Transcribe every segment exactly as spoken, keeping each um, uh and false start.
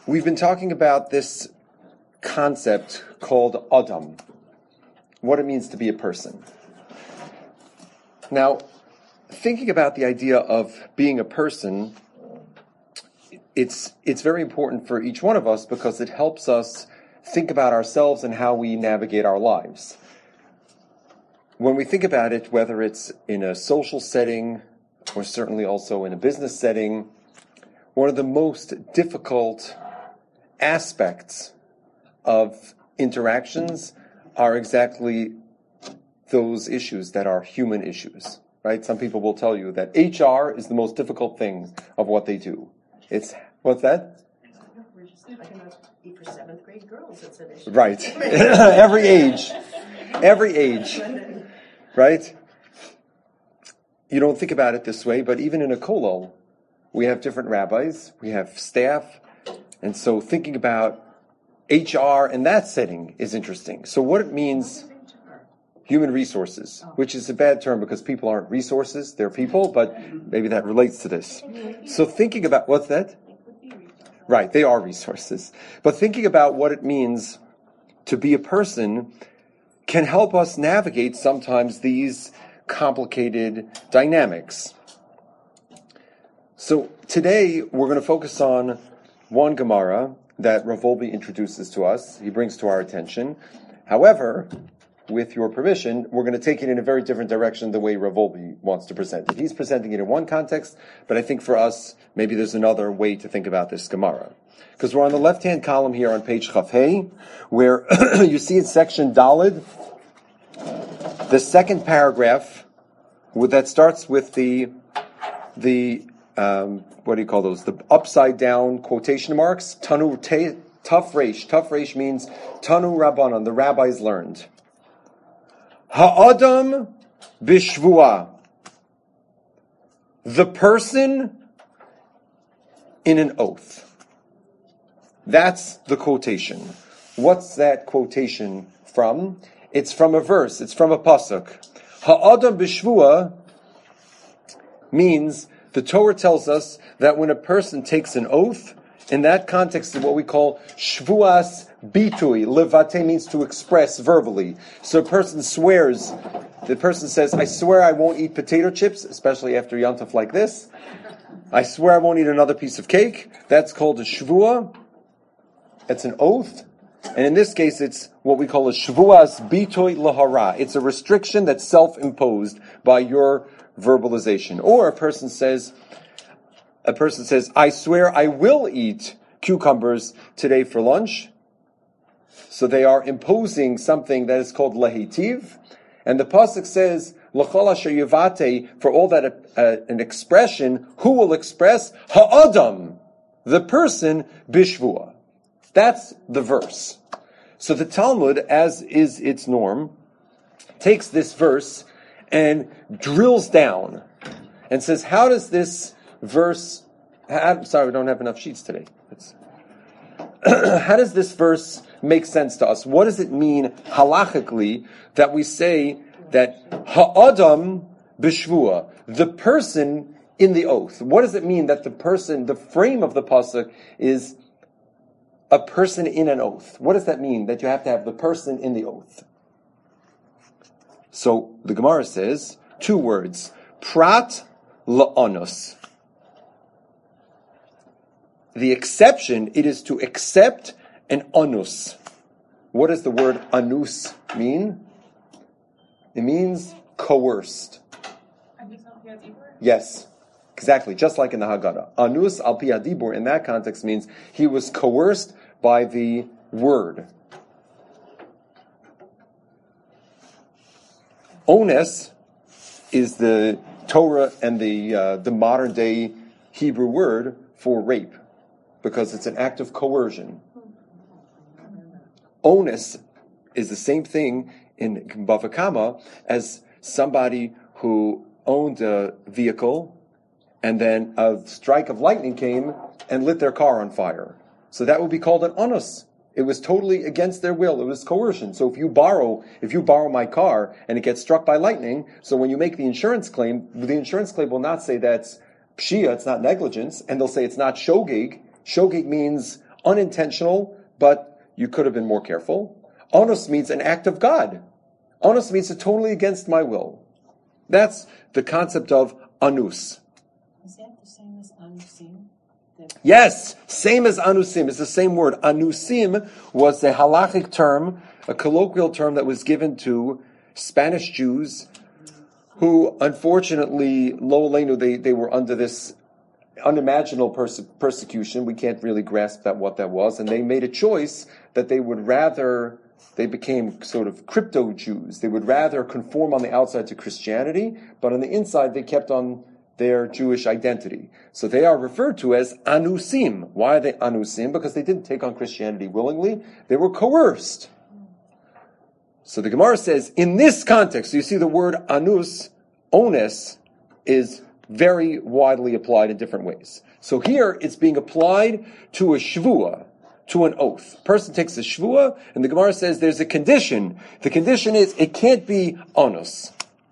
We've been talking about this concept called Adam, what it means to be a person. Now, thinking about the idea of being a person, it's it's very important for each one of us because it helps us think about ourselves and how we navigate our lives. When we think about it, whether it's in a social setting or certainly also in a business setting, one of the most difficult aspects of interactions are exactly those issues that are human issues, right? Some people will tell you that H R is the most difficult thing of what they do. It's, what's that? We're just talking about for seventh grade girls, it's an issue. Right. Every age. Every age. Right? You don't think about it this way, but even in a kollel, we have different rabbis, we have staff, and so thinking about H R in that setting is interesting. So what it means, human resources, which is a bad term because people aren't resources, they're people, but maybe that relates to this. So thinking about, what's that? Right, they are resources. But thinking about what it means to be a person can help us navigate sometimes these complicated dynamics. So today we're going to focus on one Gemara that Rav Wolbe introduces to us, he brings to our attention. However, with your permission, we're going to take it in a very different direction the way Rav Wolbe wants to present it. He's presenting it in one context, but I think for us, maybe there's another way to think about this Gemara. Because we're on the left-hand column here on page Chaf Hey, where you see in section Daled, the second paragraph with, that starts with the the um, what do you call those? The upside down quotation marks. Tanu te, Tuf Reish. Tuf Reish means Tanu Rabbanon. The rabbis learned. Ha'adam bishvua. The person in an oath. That's the quotation. What's that quotation from? It's from a verse. It's from a pasuk. Ha'adam bishvua means the Torah tells us that when a person takes an oath, in that context is what we call shvuas bitui. Levate means to express verbally. So a person swears, the person says, I swear I won't eat potato chips, especially after Yom Tov like this. I swear I won't eat another piece of cake. That's called a shvua. It's an oath. And in this case, it's what we call a shvuas bitui lahara. It's a restriction that's self-imposed by your verbalization. Or a person says, a person says, I swear I will eat cucumbers today for lunch. So they are imposing something that is called lehitiv. And the pasuk says, l'chol asher yivate, for all that uh, an expression, who will express ha'adam, the person, bishvua. That's the verse. So the Talmud, as is its norm, takes this verse and drills down and says, how does this verse, I'm sorry, we don't have enough sheets today. How does this verse make sense to us? What does it mean halachically that we say that ha'adam b'shvua, the person in the oath? What does it mean that the person, the frame of the pasuk is a person in an oath? What does that mean, that you have to have the person in the oath? So the Gemara says two words, prat la'anus. The exception, it is to accept an anus. What does the word anus mean? It means coerced. Yes, exactly, just like in the Haggadah. Anus al pi hadibur in that context means he was coerced by the word. Ones is the Torah and the uh, the modern day Hebrew word for rape, because it's an act of coercion. Onus is the same thing in Bava Kama as somebody who owned a vehicle and then a strike of lightning came and lit their car on fire. So that would be called an onus. It was totally against their will. It was coercion. So if you borrow, if you borrow my car and it gets struck by lightning, so when you make the insurance claim, the insurance claim will not say that's pshia, it's not negligence, and they'll say it's not shogeg. Shogeg means unintentional, but you could have been more careful. Onus means an act of God. Onus means it's totally against my will. That's the concept of anus. Is that the same as anusim? Yes, same as anusim. It's the same word. Anusim was a halachic term, a colloquial term that was given to Spanish Jews who, unfortunately, lo aleinu, they, they were under this unimaginable perse- persecution. We can't really grasp that what that was. And they made a choice that they would rather, they became sort of crypto Jews. They would rather conform on the outside to Christianity, but on the inside they kept on their Jewish identity. So they are referred to as anusim. Why are they anusim? Because they didn't take on Christianity willingly. They were coerced. So the Gemara says, in this context, so you see the word anus, onus, is very widely applied in different ways. So here it's being applied to a shvua, to an oath. A person takes a shvua, and the Gemara says there's a condition. The condition is it can't be onus.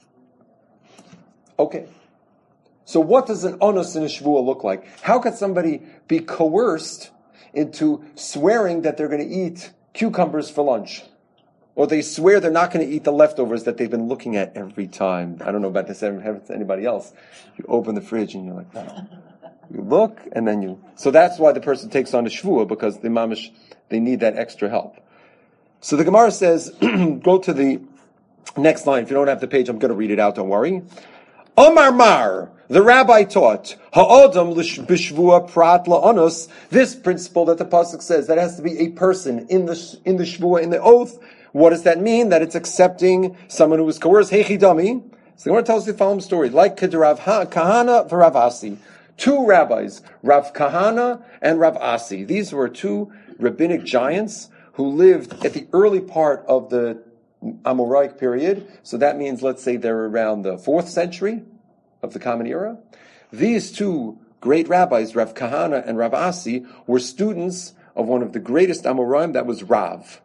Okay. So what does an onus in a shvua look like? How could somebody be coerced into swearing that they're going to eat cucumbers for lunch? Or they swear they're not going to eat the leftovers that they've been looking at every time. I don't know about this to anybody else. You open the fridge and you're like, no. You look and then you... So that's why the person takes on a shvua, because the mamish, they need that extra help. So the Gemara says, go to the next line. If you don't have the page, I'm going to read it out, don't worry. Omar Mar, the rabbi taught, Ha'odam b'shvua prat la'onus, this principle that the pasuk says, that has to be a person in the in the shvua, in the oath. What does that mean? That it's accepting someone who was coerced. Heichidami. So the Gemara tells us the following story. Like Rav Kahana for Rav Asi. Two rabbis, Rav Kahana and Rav Asi. These were two rabbinic giants who lived at the early part of the Amoraic period. So that means, let's say they're around the fourth century of the Common Era. These two great rabbis, Rav Kahana and Rav Asi, were students of one of the greatest Amoraim, that was Rav.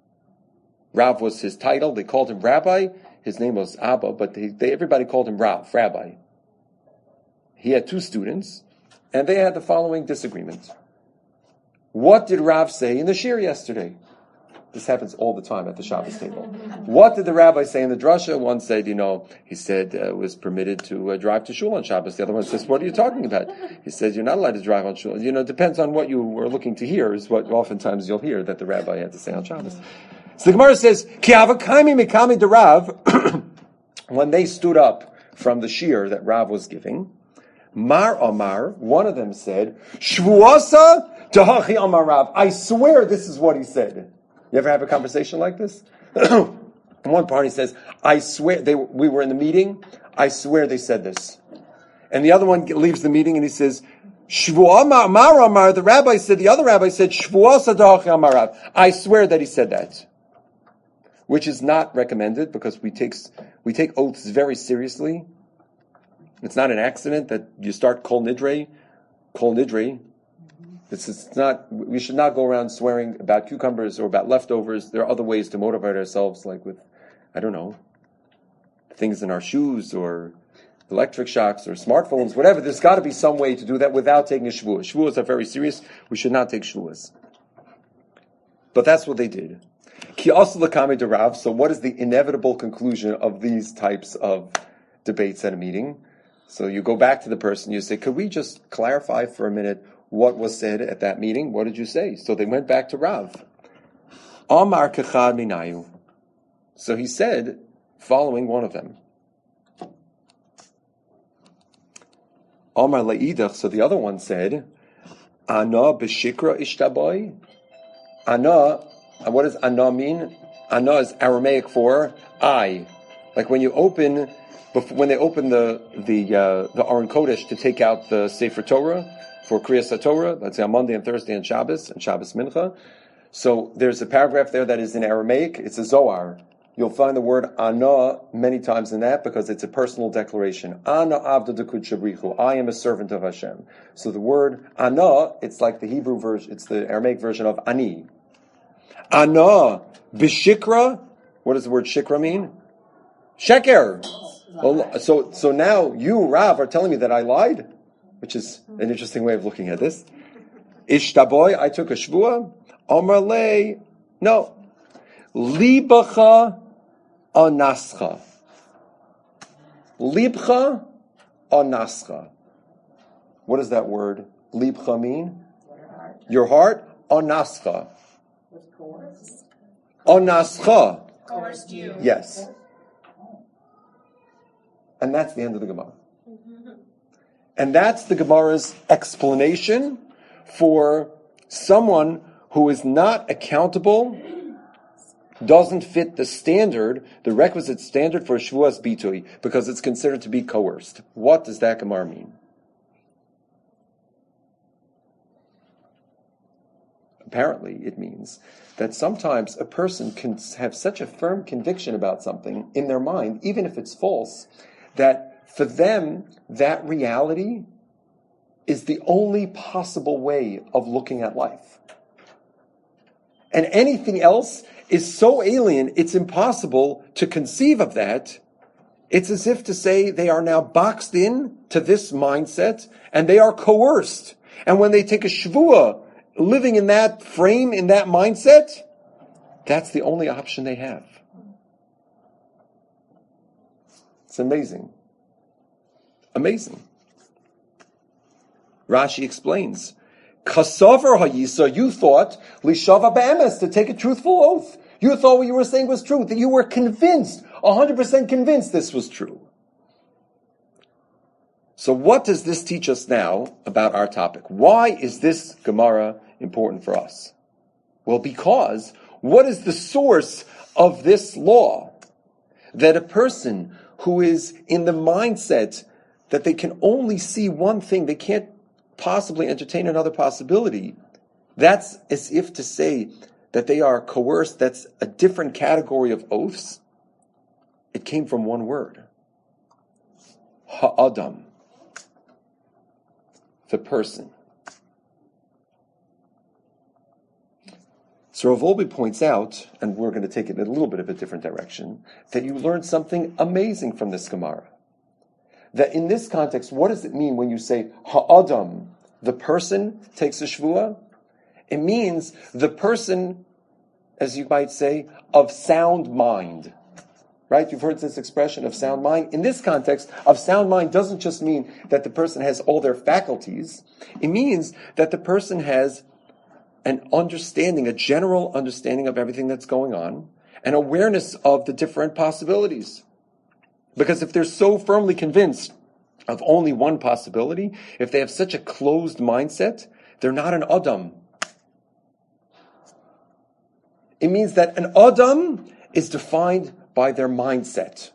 Rav was his title. They called him Rabbi. His name was Abba, but they, they, everybody called him Rav, Rabbi. He had two students, and they had the following disagreement. What did Rav say in the shir yesterday? This happens all the time at the Shabbos table. What did the rabbi say in the drasha? One said, you know, he said uh, it was permitted to uh, drive to shul on Shabbos. The other one says, what are you talking about? He said, you're not allowed to drive on shul. You know, it depends on what you were looking to hear, is what oftentimes you'll hear that the rabbi had to say on Shabbos. So the Gemara says, Ki avakaimi mikami de Rav, when they stood up from the shir that Rav was giving, Mar Amar, one of them said, Shvuasa Tahachi Amar Rav. I swear this is what he said. You ever have a conversation like this? One party says, I swear, they, we were in the meeting, I swear they said this. And the other one leaves the meeting and he says, Shvuah Mar Amar, the rabbi said, the other rabbi said, Shvuasa Tahachi Amar Rav. I swear that he said that. Which is not recommended, because we take, we take oaths very seriously. It's not an accident that you start kol nidre, kol nidre. It's, it's not. We should not go around swearing about cucumbers or about leftovers. There are other ways to motivate ourselves, like with, I don't know, things in our shoes or electric shocks or smartphones, whatever. There's got to be some way to do that without taking a shvuah. Shvuahs are very serious. We should not take shvuahs. But that's what they did. Ki aslu l'kamei de Rav. So what is the inevitable conclusion of these types of debates at a meeting? So you go back to the person, you say, could we just clarify for a minute what was said at that meeting? What did you say? So they went back to Rav. Amar kechad minayu. So he said, following one of them. Amar le'idach. So the other one said, Ana b'shikra ishtaboy. Ana, what does Ana mean? Ana is Aramaic for I. Like when you open, before, when they open the the uh, the Aron Kodesh to take out the Sefer Torah for Kriyas HaTorah, let's say on Monday and Thursday and Shabbos and Shabbos Mincha. So there's a paragraph there that is in Aramaic. It's a Zohar. You'll find the word Ana many times in that because it's a personal declaration. Ana avda dekud shabrichu. I am a servant of Hashem. So the word Ana, it's like the Hebrew version. It's the Aramaic version of Ani. Ana b'shikra. What does the word shikra mean? Sheker. Well, so so now you, Rav, are telling me that I lied, which is an interesting way of looking at this. Ishtaboy, I took a shvua. Omar le, no. Libacha anascha. Libcha anascha. What does that word libcha mean? Your heart. Anascha. Anascha. Coerced you. Yes. And that's the end of the Gemara. And that's the Gemara's explanation for someone who is not accountable, doesn't fit the standard, the requisite standard for Shvuas Bitui, because it's considered to be coerced. What does that Gemara mean? Apparently, it means that sometimes a person can have such a firm conviction about something in their mind, even if it's false, that for them, that reality is the only possible way of looking at life. And anything else is so alien, it's impossible to conceive of that. It's as if to say they are now boxed in to this mindset, and they are coerced. And when they take a shvuah, living in that frame, in that mindset, that's the only option they have. It's amazing. Amazing. Rashi explains, Kasavar hayisa, you thought, lishava be'emes, to take a truthful oath. You thought what you were saying was true, that you were convinced, one hundred percent convinced this was true. So what does this teach us now about our topic? Why is this Gemara important for us? Well, because what is the source of this law? That a person who is in the mindset that they can only see one thing, they can't possibly entertain another possibility, that's as if to say that they are coerced, that's a different category of oaths. It came from one word. Ha'adam. The person. So Rav Wolbe points out, and we're going to take it in a little bit of a different direction, that you learned something amazing from this Gemara. That in this context, what does it mean when you say ha'adam, the person takes a shvuah? It means the person, as you might say, of sound mind. Right? You've heard this expression of sound mind. In this context, of sound mind doesn't just mean that the person has all their faculties. It means that the person has an understanding, a general understanding of everything that's going on, an awareness of the different possibilities. Because if they're so firmly convinced of only one possibility, if they have such a closed mindset, they're not an Adam. It means that an Adam is defined by their mindset.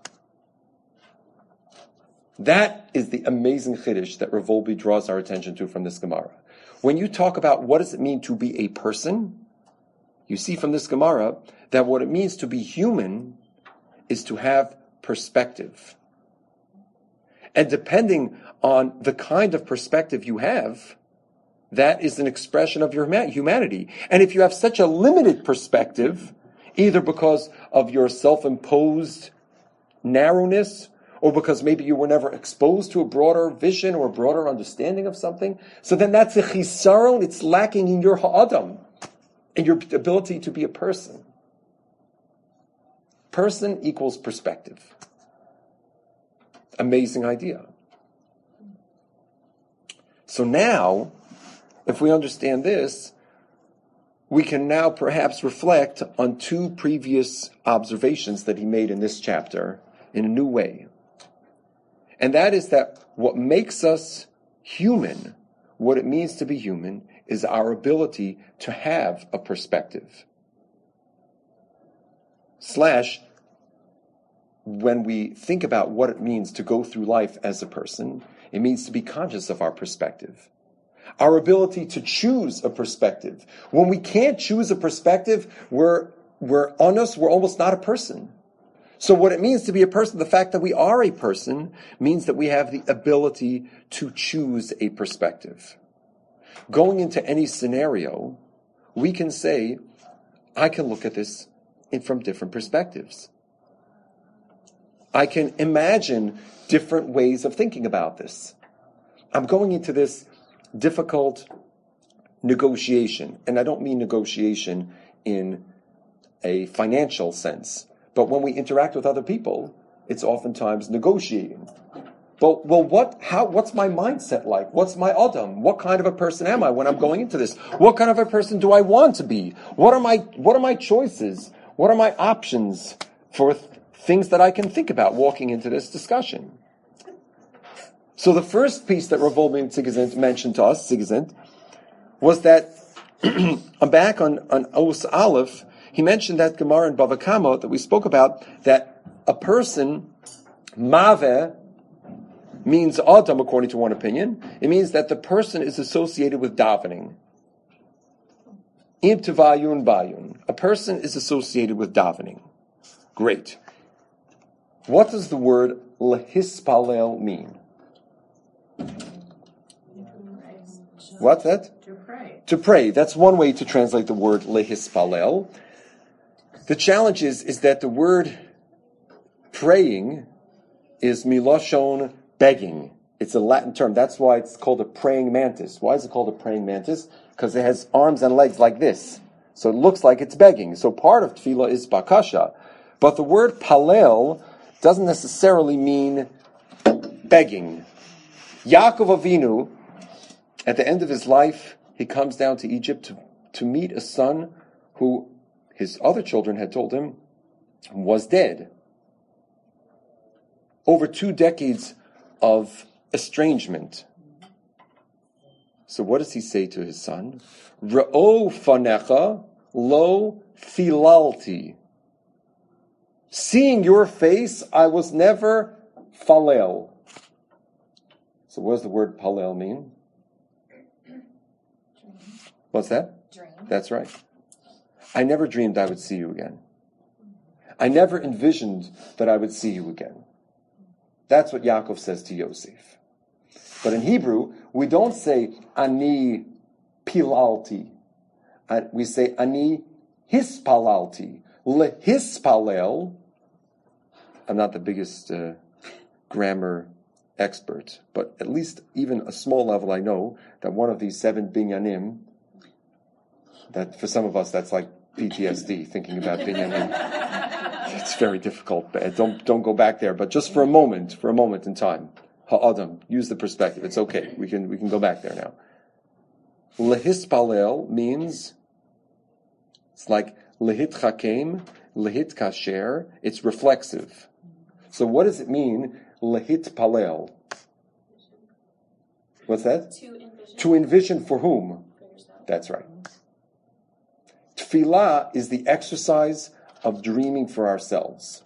That is the amazing chiddush that Rav Wolbe draws our attention to from this Gemara. When you talk about what does it mean to be a person, you see from this Gemara that what it means to be human is to have perspective. And depending on the kind of perspective you have, that is an expression of your humanity. And if you have such a limited perspective, either because of your self-imposed narrowness, or because maybe you were never exposed to a broader vision or a broader understanding of something, so then that's a chisaron, it's lacking in your ha'adam, in your ability to be a person. Person equals perspective. Amazing idea. So now, if we understand this, we can now perhaps reflect on two previous observations that he made in this chapter in a new way. And that is that what makes us human, what it means to be human, is our ability to have a perspective. Slash, when we think about what it means to go through life as a person, it means to be conscious of our perspective. Our ability to choose a perspective. When we can't choose a perspective, we're, we're on us, we're almost not a person. So what it means to be a person, the fact that we are a person, means that we have the ability to choose a perspective. Going into any scenario, we can say, I can look at this in, from different perspectives. I can imagine different ways of thinking about this. I'm going into this difficult, negotiation. And I don't mean negotiation in a financial sense, but when we interact with other people, it's oftentimes negotiating. But, well, what, how, what's my mindset like? What's my Adam? What kind of a person am I when I'm going into this? What kind of a person do I want to be? What are my, what are my choices? What are my options for th- things that I can think about walking into this discussion? So the first piece that Rav Wolbe Sigizint mentioned to us, Sigizint, was that, I'm back on, on Os Aleph, he mentioned that Gemara in Bava Kama that we spoke about, that a person, Maveh, means Adam, according to one opinion. It means that the person is associated with davening. Im tevayun bayun. A person is associated with davening. Great. What does the word lehispalel mean? What's that? To pray. To pray. That's one way to translate the word lehispalel. The challenge is, is that the word praying is miloshon begging. It's a Latin term. That's why it's called a praying mantis. Why is it called a praying mantis? Because it has arms and legs like this. So it looks like it's begging. So part of tefillah is bakasha. But the word palel doesn't necessarily mean begging. Yaakov Avinu, at the end of his life, he comes down to Egypt to, to meet a son who his other children had told him was dead. Over two decades of estrangement. So what does he say to his son? Re'o fanecha lo filalti. Seeing your face, I was never falel. So what does the word palel mean? What's that? Dream. That's right. I never dreamed I would see you again. I never envisioned that I would see you again. That's what Yaakov says to Yosef. But in Hebrew, we don't say ani pilalti. We say ani hispalalti. Lehispalel. I'm not the biggest uh, grammar expert, but at least even a small level I know that one of these seven binyanim, that for some of us that's like P T S D, thinking about binyanim. It's very difficult. Don't don't go back there. But just for a moment, for a moment in time, ha'adam, use the perspective. It's okay. We can we can go back there now. Lehispalel means it's like lehit chakem, lehit kasher. It's reflexive. So what does it mean? Lehit palel. What's that? To envision. To envision for whom? For yourself. That's right. Tefillah is the exercise of dreaming for ourselves.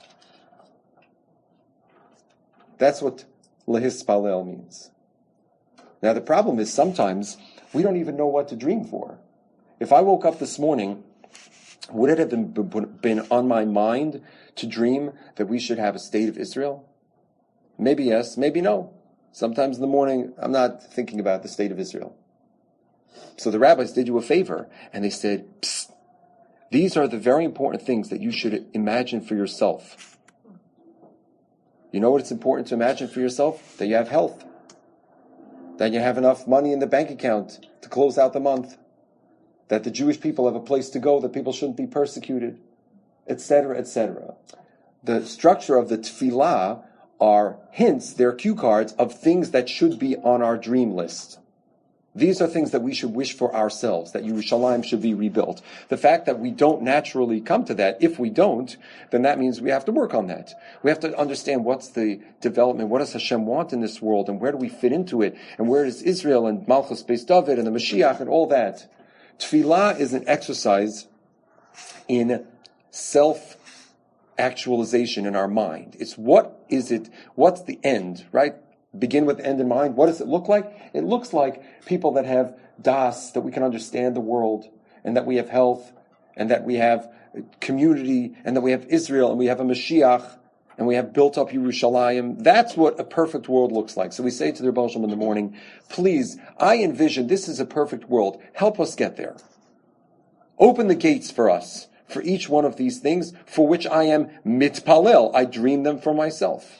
That's what lehispalel means. Now the problem is sometimes we don't even know what to dream for. If I woke up this morning, would it have been, been on my mind to dream that we should have a state of Israel? Maybe yes, maybe no. Sometimes in the morning I'm not thinking about the state of Israel. So the rabbis did you a favor and they said, psst, these are the very important things that you should imagine for yourself. You know what it's important to imagine for yourself? That you have health. That you have enough money in the bank account to close out the month. That the Jewish people have a place to go, that people shouldn't be persecuted, et cetera, et cetera. The structure of the tefillah are hints, they're cue cards of things that should be on our dream list. These are things that we should wish for ourselves, that Yerushalayim should be rebuilt. The fact that we don't naturally come to that, if we don't, then that means we have to work on that. We have to understand what's the development, what does Hashem want in this world, and where do we fit into it, and where is Israel, and Malchus Beis David, and the Mashiach, and all that. Tefillah is an exercise in self-actualization in our mind. It's what is it, what's the end, right? Begin with the end in mind. What does it look like? It looks like people that have das, that we can understand the world, and that we have health, and that we have community, and that we have Israel, and we have a Mashiach, and we have built up Yerushalayim. That's what a perfect world looks like. So we say to the Rebbe Shalom in the morning, please, I envision this is a perfect world. Help us get there. Open the gates for us, for each one of these things, for which I am mitpalel. I dream them for myself.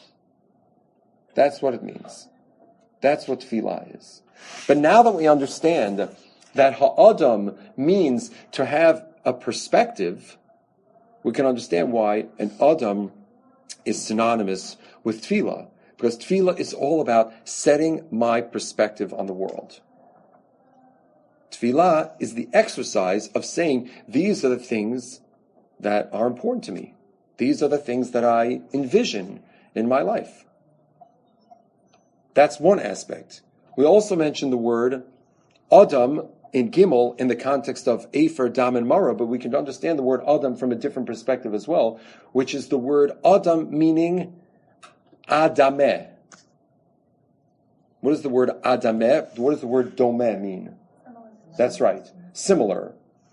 That's what it means. That's what tefillah is. But now that we understand that ha'adam means to have a perspective, we can understand why an adam is synonymous with tefillah. Because tefillah is all about setting my perspective on the world. Tefillah is the exercise of saying, these are the things that are important to me. These are the things that I envision in my life. That's one aspect. We also mentioned the word Adam in Gimel in the context of Efer, Dam, and Mara, but we can understand the word Adam from a different perspective as well, which is the word Adam meaning Adameh. What does the word Adameh, what does the word Domeh mean? That's right, similar.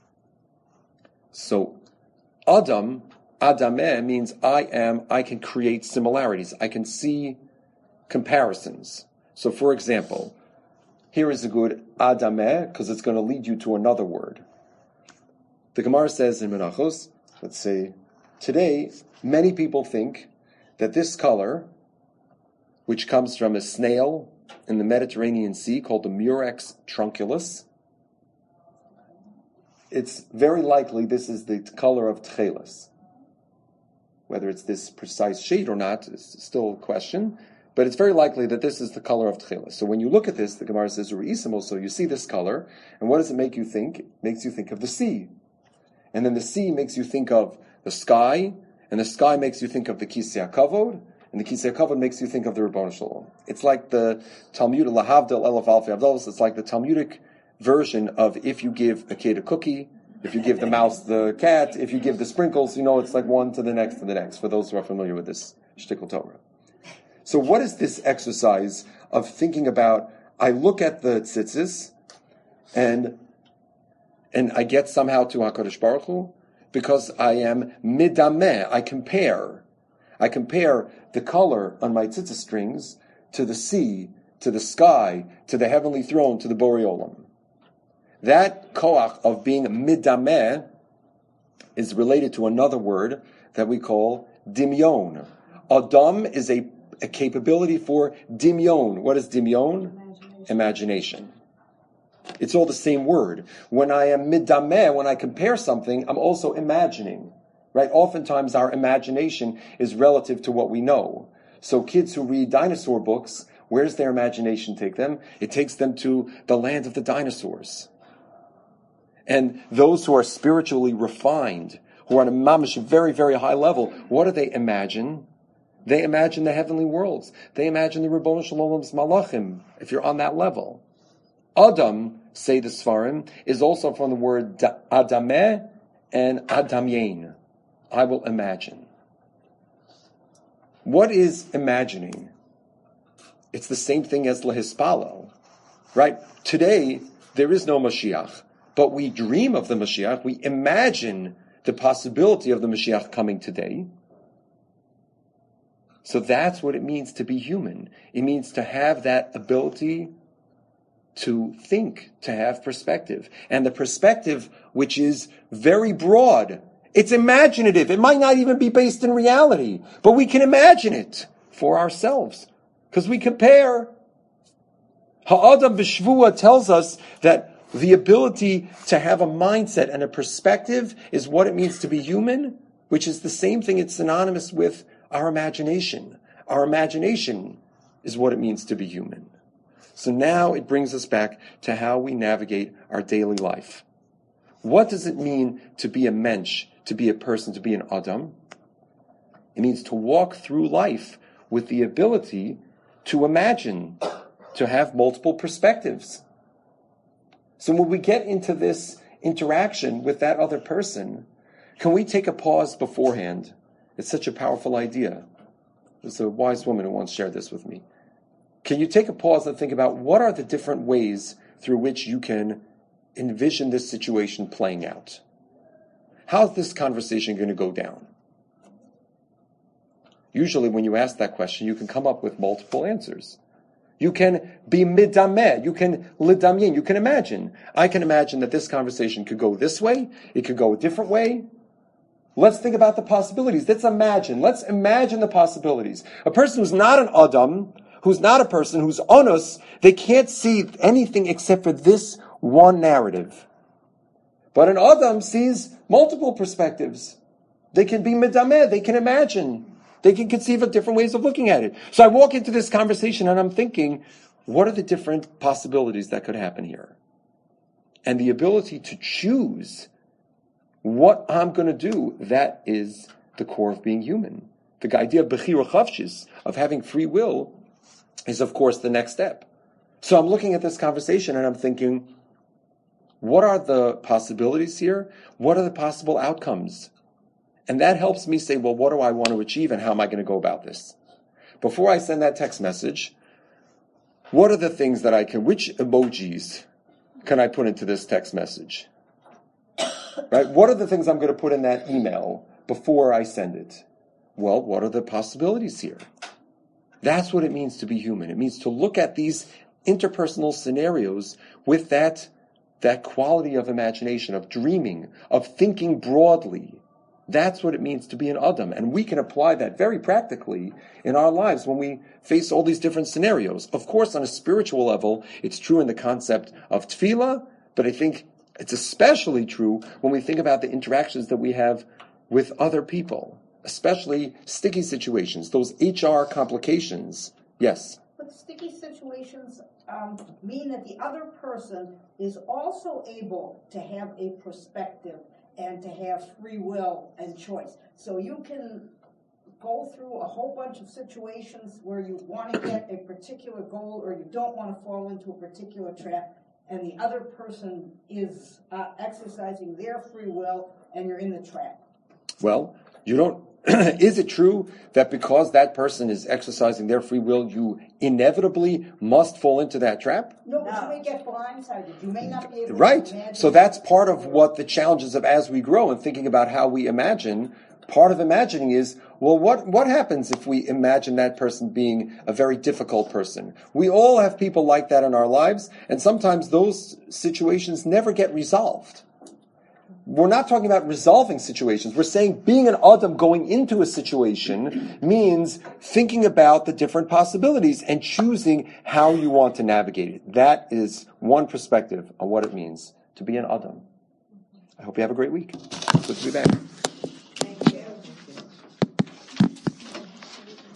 So Adam, Adameh means I am, I can create similarities. I can see comparisons. So for example, here is a good Adameh, because it's going to lead you to another word. The Gemara says in Menachos, let's say, today, many people think that this color, which comes from a snail in the Mediterranean Sea called the Murex trunculus, it's very likely this is the color of Tcheles. Whether it's this precise shade or not is still a question, but it's very likely that this is the color of Tcheles. So when you look at this, the Gemara says, Re'isimo, so you see this color, and what does it make you think? It makes you think of the sea. And then the sea makes you think of the sky, and the sky makes you think of the Kisei HaKavod, and the Kisei HaKavod makes you think of the Ribbono Shel Olam. It's like the Talmud, Lahavdil Elef Alfi Avdalos, it's like the Talmudic version of if you give a kid a cookie, if you give the mouse the cat, if you give the sprinkles, you know, it's like one to the next to the next, for those who are familiar with this Shtickle Torah. So what is this exercise of thinking about, I look at the tzitzis, and and I get somehow to HaKadosh Baruch Hu, because I am midameh, I compare. I compare the color on my tzitzis strings to the sea, to the sky, to the heavenly throne, to the Borei Olam. That koach of being midameh is related to another word that we call dimyon. Adam is a, a capability for dimyon. What is dimyon? Imagination. Imagination. It's all the same word. When I am midameh, when I compare something, I'm also imagining. Right? Oftentimes our imagination is relative to what we know. So kids who read dinosaur books, where does their imagination take them? It takes them to the land of the dinosaurs. And those who are spiritually refined, who are on a mamish very, very high level, what do they imagine? They imagine the heavenly worlds. They imagine the Ribbono Shel Olam's malachim, if you're on that level. Adam, say the Sfarim, is also from the word adameh and adamyein. I will imagine. What is imagining? It's the same thing as lehispalo, right? Today, there is no Mashiach, but we dream of the Mashiach. We imagine the possibility of the Mashiach coming today. So that's what it means to be human. It means to have that ability to think, to have perspective. And the perspective, which is very broad, it's imaginative. It might not even be based in reality, but we can imagine it for ourselves because we compare. Ha'adam b'shvua tells us that the ability to have a mindset and a perspective is what it means to be human, which is the same thing. It's synonymous with our imagination. Our imagination is what it means to be human. So now it brings us back to how we navigate our daily life. What does it mean to be a mensch, to be a person, to be an Adam? It means to walk through life with the ability to imagine, to have multiple perspectives. So when we get into this interaction with that other person, can we take a pause beforehand? It's such a powerful idea. There's a wise woman who once shared this with me. Can you take a pause and think about what are the different ways through which you can envision this situation playing out? How's this conversation going to go down? Usually when you ask that question, you can come up with multiple answers. You can be midameh, you can lidamyin, you can imagine. I can imagine that this conversation could go this way, it could go a different way. Let's think about the possibilities. Let's imagine. Let's imagine the possibilities. A person who's not an Adam, who's not a person, who's onus, they can't see anything except for this one narrative. But an Adam sees multiple perspectives. They can be medameh, they can imagine. They can conceive of different ways of looking at it. So I walk into this conversation and I'm thinking, what are the different possibilities that could happen here? And the ability to choose what I'm going to do, that is the core of being human. The idea of bechira chavshis, of having free will, is of course the next step. So I'm looking at this conversation and I'm thinking, what are the possibilities here? What are the possible outcomes? And that helps me say, well, what do I want to achieve and how am I going to go about this? Before I send that text message, what are the things that I can, which emojis can I put into this text message? Right? What are the things I'm going to put in that email before I send it? Well, what are the possibilities here? That's what it means to be human. It means to look at these interpersonal scenarios with that, that quality of imagination, of dreaming, of thinking broadly. That's what it means to be an Adam. And we can apply that very practically in our lives when we face all these different scenarios. Of course, on a spiritual level, it's true in the concept of tefillah, but I think it's especially true when we think about the interactions that we have with other people, especially sticky situations, those H R complications. Yes? But sticky situations um, mean that the other person is also able to have a perspective and to have free will and choice. So you can go through a whole bunch of situations where you want to get a particular goal or you don't want to fall into a particular trap, and the other person is uh, exercising their free will and you're in the trap. Well, you don't. Is it true that because that person is exercising their free will, you inevitably must fall into that trap? No, but you may get blindsided. You may not be able right. to imagine. So that's part of what the challenges of as we grow and thinking about how we imagine. Part of imagining is, well, what, what happens if we imagine that person being a very difficult person? We all have people like that in our lives, and sometimes those situations never get resolved. We're not talking about resolving situations. We're saying being an Adam going into a situation means thinking about the different possibilities and choosing how you want to navigate it. That is one perspective on what it means to be an Adam. I hope you have a great week. Good to be back.